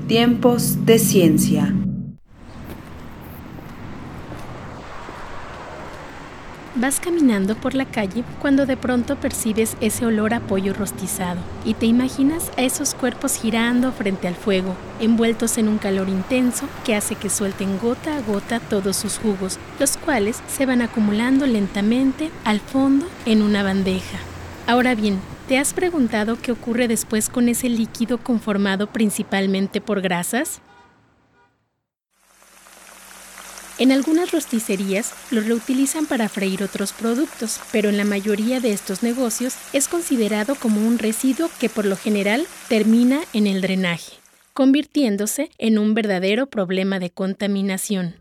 Tiempos de ciencia. Vas caminando por la calle cuando de pronto percibes ese olor a pollo rostizado y te imaginas a esos cuerpos girando frente al fuego, envueltos en un calor intenso que hace que suelten gota a gota todos sus jugos, los cuales se van acumulando lentamente al fondo en una bandeja. Ahora bien, ¿te has preguntado qué ocurre después con ese líquido conformado principalmente por grasas? En algunas rosticerías lo reutilizan para freír otros productos, pero en la mayoría de estos negocios es considerado como un residuo que por lo general termina en el drenaje, convirtiéndose en un verdadero problema de contaminación.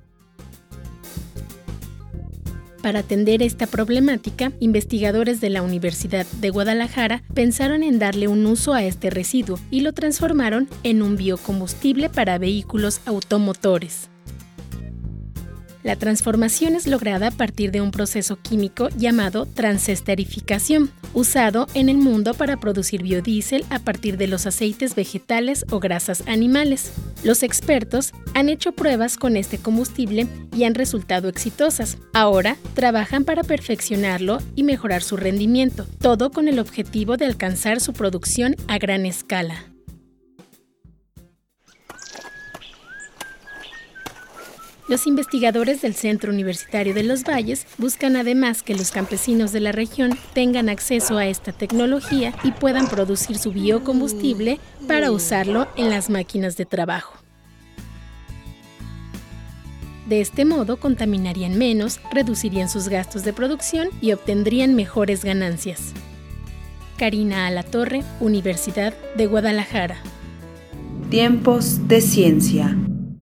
Para atender esta problemática, investigadores de la Universidad de Guadalajara pensaron en darle un uso a este residuo y lo transformaron en un biocombustible para vehículos automotores. La transformación es lograda a partir de un proceso químico llamado transesterificación, usado en el mundo para producir biodiesel a partir de los aceites vegetales o grasas animales. Los expertos han hecho pruebas con este combustible y han resultado exitosas. Ahora trabajan para perfeccionarlo y mejorar su rendimiento, todo con el objetivo de alcanzar su producción a gran escala. Los investigadores del Centro Universitario de los Valles buscan además que los campesinos de la región tengan acceso a esta tecnología y puedan producir su biocombustible para usarlo en las máquinas de trabajo. De este modo contaminarían menos, reducirían sus gastos de producción y obtendrían mejores ganancias. Karina Alatorre, Universidad de Guadalajara. Tiempos de ciencia.